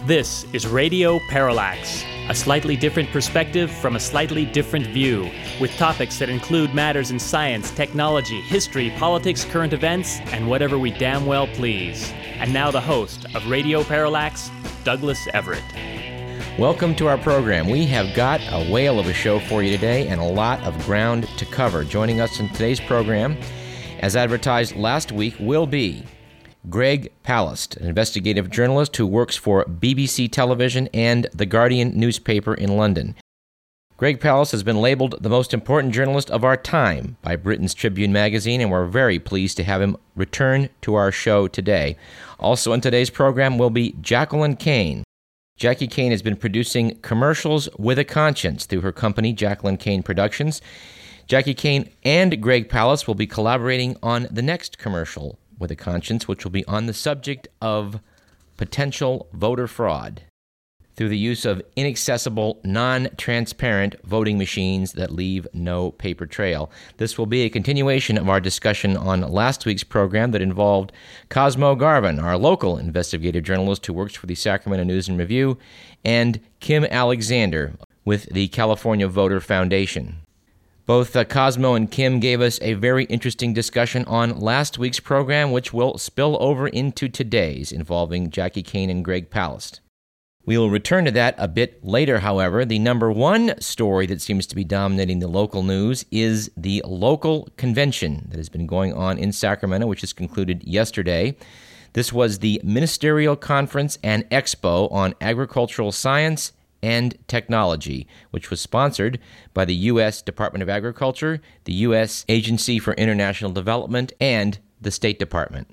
This is Radio Parallax, a slightly different perspective from a slightly different view, with topics that include matters in science, technology, history, politics, current events, and whatever we damn well please. And now the host of Radio Parallax, Douglas Everett. Welcome to our program. We have got a whale of a show for you today and a lot of ground to cover. Joining us in today's program, as advertised last week, will be Greg Palast, an investigative journalist who works for BBC Television and The Guardian newspaper in London. Greg Palast has been labeled the most important journalist of our time by Britain's Tribune magazine, and we're very pleased to have him return to our show today. Also in today's program will be Jacqueline Kane. Jackie Kane has been producing commercials with a conscience through her company, Jacqueline Kane Productions. Jackie Kane and Greg Palast will be collaborating on the next commercial with a conscience, which will be on the subject of potential voter fraud through the use of inaccessible, non-transparent voting machines that leave no paper trail. This will be a continuation of our discussion on last week's program that involved Cosmo Garvin, our local investigative journalist who works for the Sacramento News and Review, and Kim Alexander with the California Voter Foundation. Both Cosmo and Kim gave us a very interesting discussion on last week's program, which will spill over into today's, involving Jackie Kane and Greg Palast. We will return to that a bit later, however. The number one story that seems to be dominating the local news is the local convention that has been going on in Sacramento, which was concluded yesterday. This was the Ministerial Conference and Expo on Agricultural Science and Technology, which was sponsored by the U.S. Department of Agriculture, the U.S. Agency for International Development, and the State Department.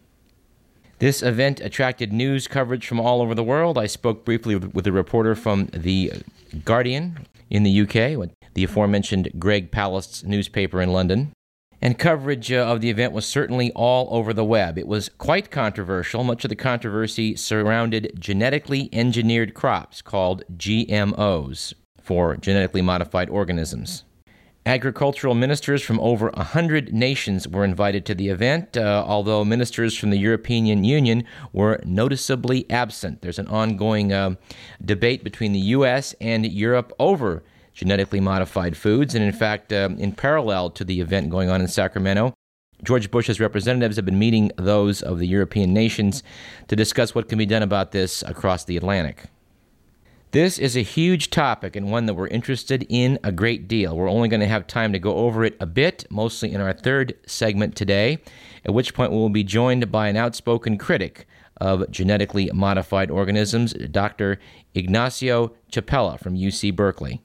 This event attracted news coverage from all over the world. I spoke briefly with a reporter from The Guardian in the U.K., the aforementioned Greg Palast's newspaper in London. And coverage of the event was certainly all over the web. It was quite controversial. Much of the controversy surrounded genetically engineered crops called GMOs, for genetically modified organisms. Agricultural ministers from over 100 nations were invited to the event, although ministers from the European Union were noticeably absent. There's an ongoing debate between the U.S. and Europe over genetically modified foods. And in fact, in parallel to the event going on in Sacramento, George Bush's representatives have been meeting those of the European nations to discuss what can be done about this across the Atlantic. This is a huge topic and one that we're interested in a great deal. We're only going to have time to go over it a bit, mostly in our third segment today, at which point we will be joined by an outspoken critic of genetically modified organisms, Dr. Ignacio Chapela from UC Berkeley.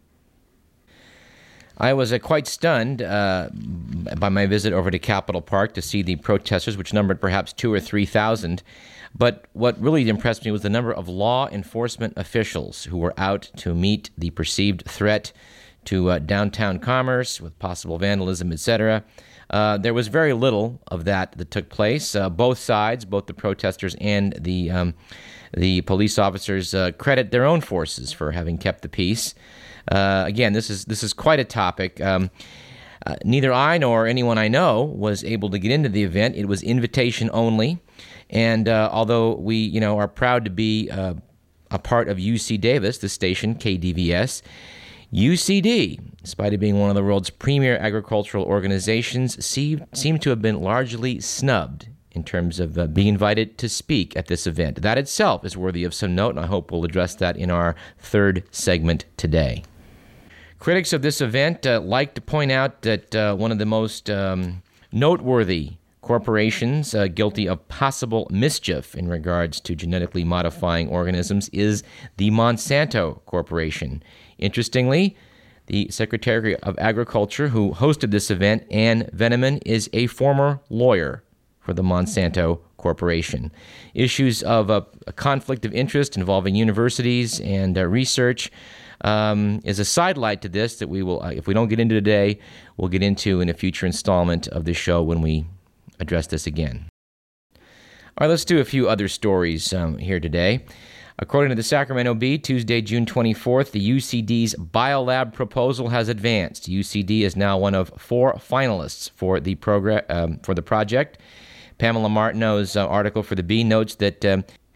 I was quite stunned by my visit over to Capitol Park to see the protesters, which numbered perhaps 2,000 or 3,000. But what really impressed me was the number of law enforcement officials who were out to meet the perceived threat to downtown commerce with possible vandalism, etc. There was very little of that took place. Both sides, both the protesters and the police officers, credit their own forces for having kept the peace. Again, this is quite a topic. Neither I nor anyone I know was able to get into the event. It was invitation only. And although we, are proud to be a part of UC Davis, the station, KDVS, UCD, despite it being one of the world's premier agricultural organizations, seem to have been largely snubbed in terms of being invited to speak at this event. That itself is worthy of some note, and I hope we'll address that in our third segment today. Critics of this event like to point out that one of the most noteworthy corporations guilty of possible mischief in regards to genetically modifying organisms is the Monsanto Corporation. Interestingly, the Secretary of Agriculture who hosted this event, Ann Veneman, is a former lawyer for the Monsanto Corporation. Issues of a conflict of interest involving universities and research is a sidelight to this that we will, if we don't get into today, we'll get into in a future installment of this show when we address this again. All right, let's do a few other stories here today. According to the Sacramento Bee, Tuesday, June 24th, the UCD's biolab proposal has advanced. UCD is now one of 4 finalists for the project. Pamela Martineau's article for the Bee notes that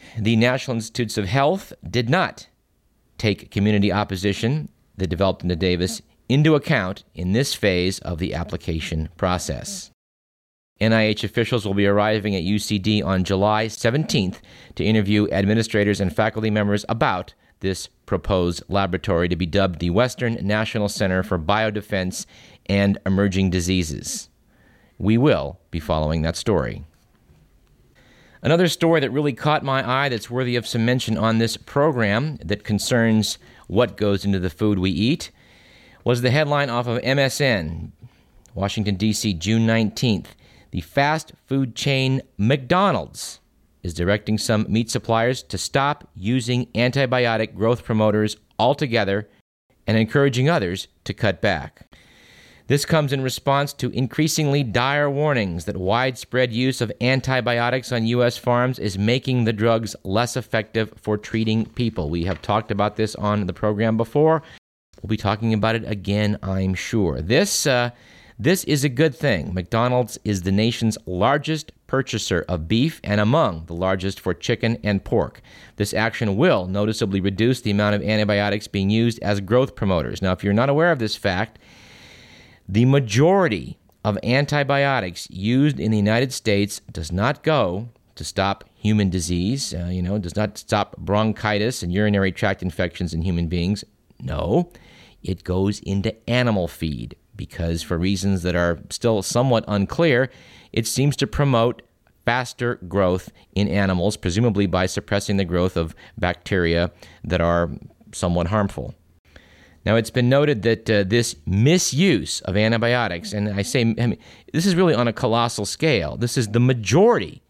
The National Institutes of Health did not take community opposition that developed into Davis into account in this phase of the application process. NIH officials will be arriving at UCD on July 17th to interview administrators and faculty members about this proposed laboratory to be dubbed the Western National Center for Biodefense and Emerging Diseases. We will be following that story. Another story that really caught my eye that's worthy of some mention on this program that concerns what goes into the food we eat was the headline off of MSN, Washington, D.C., June 19th. The fast food chain McDonald's is directing some meat suppliers to stop using antibiotic growth promoters altogether and encouraging others to cut back. This comes in response to increasingly dire warnings that widespread use of antibiotics on U.S. farms is making the drugs less effective for treating people. We have talked about this on the program before. We'll be talking about it again, I'm sure. This is a good thing. McDonald's is the nation's largest purchaser of beef and among the largest for chicken and pork. This action will noticeably reduce the amount of antibiotics being used as growth promoters. Now, if you're not aware of this fact, the majority of antibiotics used in the United States does not go to stop human disease, does not stop bronchitis and urinary tract infections in human beings. No, it goes into animal feed because for reasons that are still somewhat unclear, it seems to promote faster growth in animals, presumably by suppressing the growth of bacteria that are somewhat harmful. Now, it's been noted that this misuse of antibiotics, and this is really on a colossal scale. This is the majority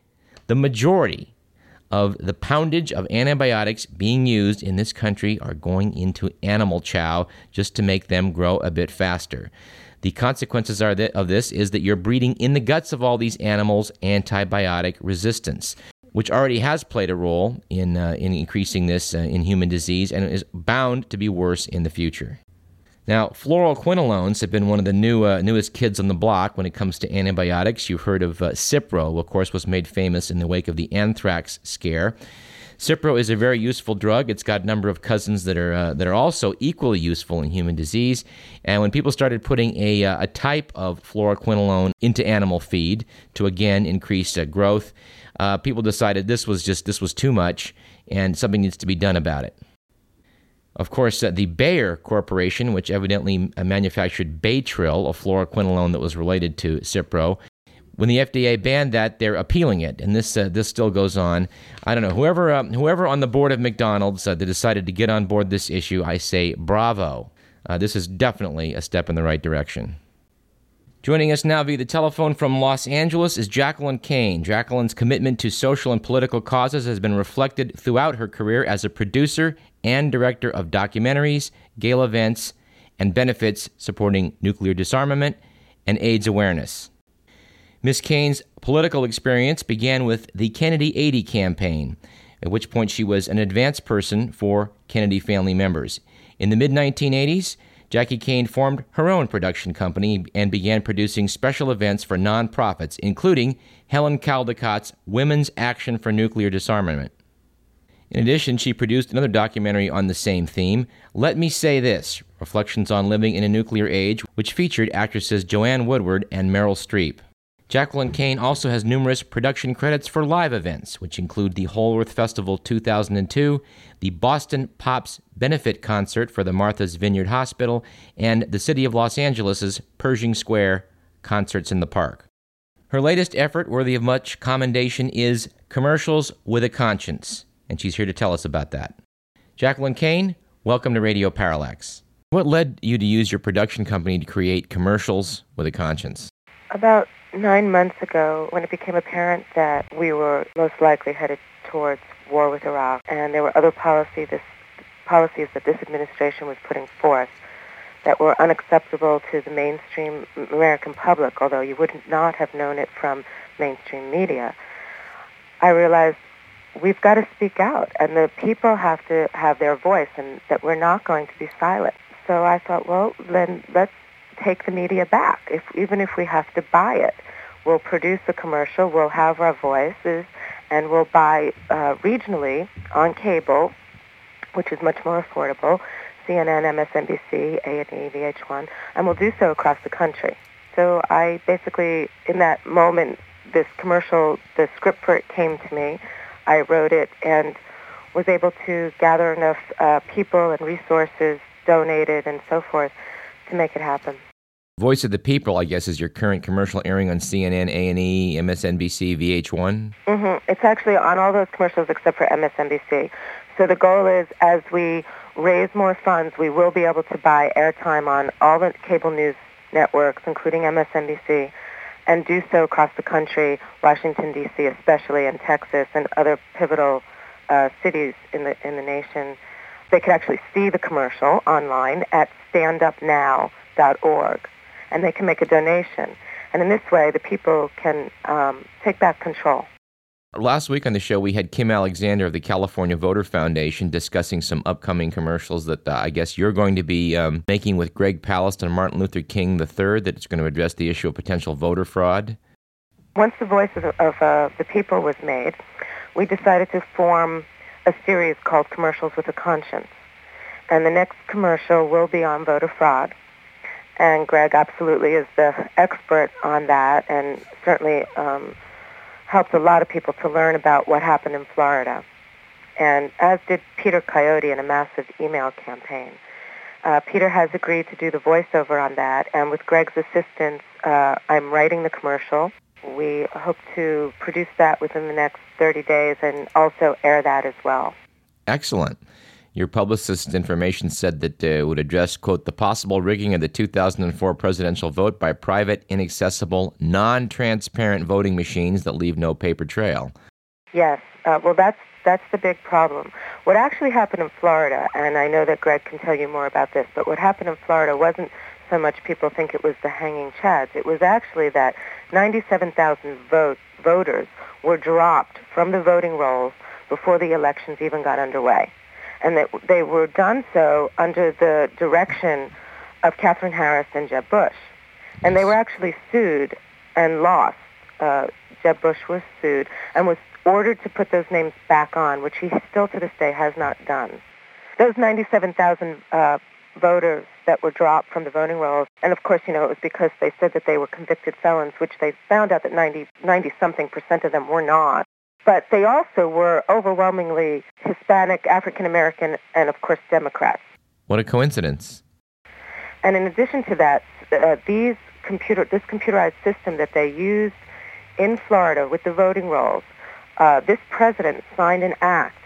of the poundage of antibiotics being used in this country are going into animal chow just to make them grow a bit faster. The consequences of this is that you're breeding in the guts of all these animals antibiotic resistance, which already has played a role in increasing this in human disease and is bound to be worse in the future. Now, fluoroquinolones have been one of the newest kids on the block when it comes to antibiotics. You've heard of Cipro, of course, was made famous in the wake of the anthrax scare. Cipro is a very useful drug. It's got a number of cousins that are also equally useful in human disease. And when people started putting a type of fluoroquinolone into animal feed to again increase growth, people decided this was too much and something needs to be done about it. Of course, the Bayer Corporation, which evidently manufactured Baytril, a fluoroquinolone that was related to Cipro, when the FDA banned that, they're appealing it, and this still goes on. I don't know. Whoever on the board of McDonald's that decided to get on board this issue, I say bravo. This is definitely a step in the right direction. Joining us now via the telephone from Los Angeles is Jacqueline Kane. Jacqueline's commitment to social and political causes has been reflected throughout her career as a producer and director of documentaries, gala events, and benefits supporting nuclear disarmament and AIDS awareness. Ms. Kane's political experience began with the Kennedy 80 campaign, at which point she was an advance person for Kennedy family members. In the mid-1980s, Jackie Kane formed her own production company and began producing special events for nonprofits, including Helen Caldicott's Women's Action for Nuclear Disarmament. In addition, she produced another documentary on the same theme, Let Me Say This, Reflections on Living in a Nuclear Age, which featured actresses Joanne Woodward and Meryl Streep. Jacqueline Kane also has numerous production credits for live events, which include the Holworth Festival 2002, the Boston Pops Benefit Concert for the Martha's Vineyard Hospital, and the City of Los Angeles' Pershing Square Concerts in the Park. Her latest effort, worthy of much commendation, is Commercials with a Conscience, and she's here to tell us about that. Jacqueline Kane, welcome to Radio Parallax. What led you to use your production company to create Commercials with a Conscience? About 9 months ago, when it became apparent that we were most likely headed towards war with Iraq, and there were other policies that this administration was putting forth that were unacceptable to the mainstream American public, although you would not have known it from mainstream media, I realized we've got to speak out, and the people have to have their voice, and that we're not going to be silent. So I thought, well, then let's take the media back. Even if we have to buy it, we'll produce a commercial, we'll have our voices, and we'll buy regionally on cable, which is much more affordable, CNN, MSNBC, A&E, VH1, and we'll do so across the country. So I basically, in that moment, this commercial, the script for it came to me. I wrote it and was able to gather enough people and resources, donated and so forth, to make it happen. Voice of the People, I guess, is your current commercial airing on CNN, A&E, MSNBC, VH1? Mm-hmm. It's actually on all those commercials except for MSNBC. So the goal is, as we raise more funds, we will be able to buy airtime on all the cable news networks, including MSNBC, and do so across the country, Washington, D.C. especially, and Texas, and other pivotal cities in the nation. They could actually see the commercial online at standupnow.org, and they can make a donation. And in this way, the people can take back control. Last week on the show, we had Kim Alexander of the California Voter Foundation discussing some upcoming commercials that I guess you're going to be making with Greg Palast and Martin Luther King III that's going to address the issue of potential voter fraud. Once the Voice of the People was made, we decided to form a series called Commercials with a Conscience. And the next commercial will be on voter fraud. And Greg absolutely is the expert on that, and certainly helped a lot of people to learn about what happened in Florida, and as did Peter Coyote in a massive email campaign. Peter has agreed to do the voiceover on that, and with Greg's assistance, I'm writing the commercial. We hope to produce that within the next 30 days and also air that as well. Excellent. Your publicist's information said that it would address, quote, the possible rigging of the 2004 presidential vote by private, inaccessible, non-transparent voting machines that leave no paper trail. Yes. Well, that's the big problem. What actually happened in Florida, and I know that Greg can tell you more about this, but what happened in Florida wasn't so much people think it was the hanging chads. It was actually that 97,000 voters were dropped from the voting rolls before the elections even got underway. And that they were done so under the direction of Katherine Harris and Jeb Bush. And they were actually sued and lost. Jeb Bush was sued and was ordered to put those names back on, which he still to this day has not done. Those 97,000 voters that were dropped from the voting rolls, and of course, it was because they said that they were convicted felons, which they found out that 90-something% of them were not. But they also were overwhelmingly Hispanic, African-American, and, of course, Democrats. What a coincidence. And in addition to that, this computerized system that they used in Florida with the voting rolls, this president signed an act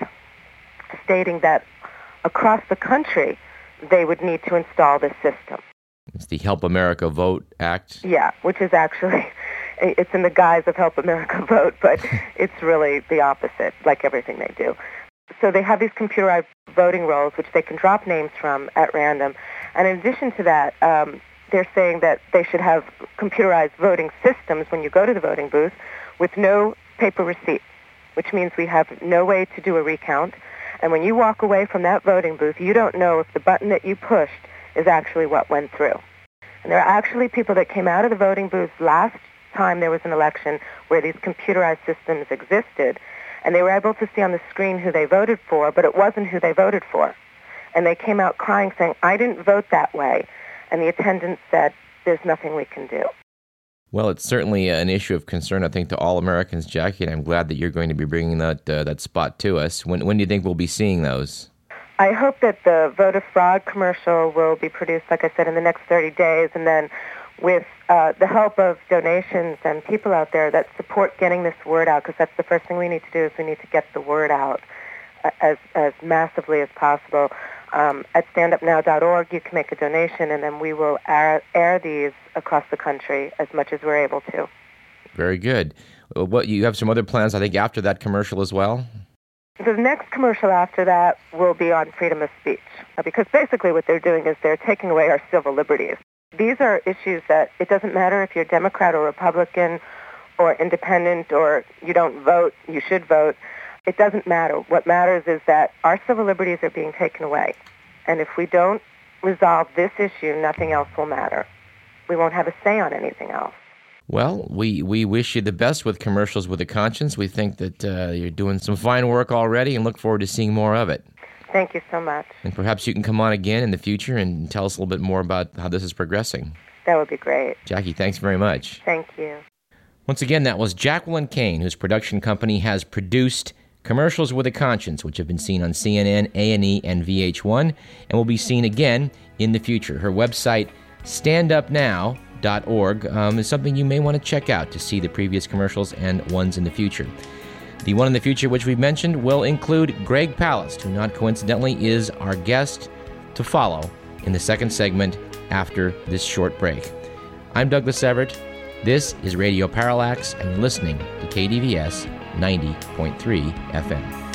stating that across the country they would need to install this system. It's the Help America Vote Act? Yeah, which is actually... It's in the guise of Help America Vote, but it's really the opposite, like everything they do. So they have these computerized voting rolls, which they can drop names from at random. And in addition to that, they're saying that they should have computerized voting systems when you go to the voting booth with no paper receipt, which means we have no way to do a recount. And when you walk away from that voting booth, you don't know if the button that you pushed is actually what went through. And there are actually people that came out of the voting booths last time there was an election where these computerized systems existed, and they were able to see on the screen who they voted for, but it wasn't who they voted for. And they came out crying saying, I didn't vote that way. And the attendant said, there's nothing we can do. Well, it's certainly an issue of concern, I think, to all Americans, Jackie, and I'm glad that you're going to be bringing that spot to us. When do you think we'll be seeing those? I hope that the voter fraud commercial will be produced, like I said, in the next 30 days, and then with the help of donations and people out there that support getting this word out, because that's the first thing we need to do is we need to get the word out as massively as possible. At standupnow.org, you can make a donation, and then we will air these across the country as much as we're able to. Very good. What you have some other plans, I think, after that commercial as well? The next commercial after that will be on freedom of speech, because basically what they're doing is they're taking away our civil liberties. These are issues that it doesn't matter if you're Democrat or Republican or independent or you don't vote, you should vote. It doesn't matter. What matters is that our civil liberties are being taken away. And if we don't resolve this issue, nothing else will matter. We won't have a say on anything else. Well, we wish you the best with Commercials with a Conscience. We think that you're doing some fine work already and look forward to seeing more of it. Thank you so much. And perhaps you can come on again in the future and tell us a little bit more about how this is progressing. That would be great. Jackie, thanks very much. Thank you. Once again, that was Jacqueline Kane, whose production company has produced Commercials with a Conscience, which have been seen on CNN, A&E, and VH1, and will be seen again in the future. Her website, standupnow.org, is something you may want to check out to see the previous commercials and ones in the future. The one in the future, which we've mentioned, will include Greg Palast, who not coincidentally is our guest to follow in the second segment after this short break. I'm Douglas Everett. This is Radio Parallax, and you're listening to KDVS 90.3 FM.